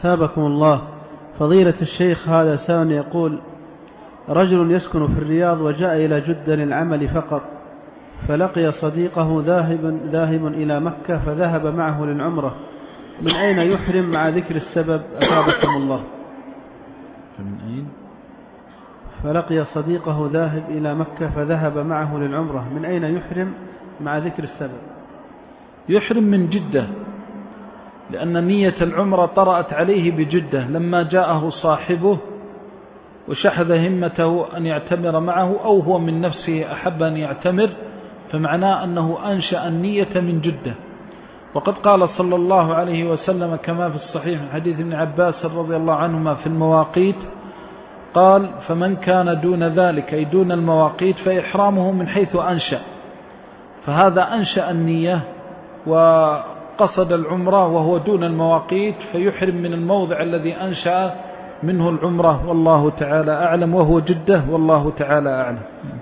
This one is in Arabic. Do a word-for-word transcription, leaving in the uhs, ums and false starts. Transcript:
أثابكم الله. فضيلة الشيخ، هذا سائل يقول: رجل يسكن في الرياض وجاء إلى جدة للعمل فقط، فلقي صديقه ذاهب, ذاهب إلى مكة فذهب معه للعمرة، من أين يحرم مع ذكر السبب؟ أثابكم الله. من أين؟ فلقي صديقه ذاهب إلى مكة فذهب معه للعمرة، من أين يحرم مع ذكر السبب؟ يحرم من جدة، لأن نية العمرة طرأت عليه بجدة لما جاءه صاحبه وشحذ همته أن يعتمر معه، أو هو من نفسه أحب أن يعتمر، فمعناه أنه أنشأ النية من جدة. وقد قال صلى الله عليه وسلم كما في الصحيح من حديث ابن عباس رضي الله عنهما في المواقيت، قال: فمن كان دون ذلك أي دون المواقيت فإحرامه من حيث أنشأ. فهذا أنشأ النية وقصد العمرة وهو دون المواقيت، فيحرم من الموضع الذي أنشأ منه العمرة، والله تعالى أعلم، وهو جدة، والله تعالى أعلم.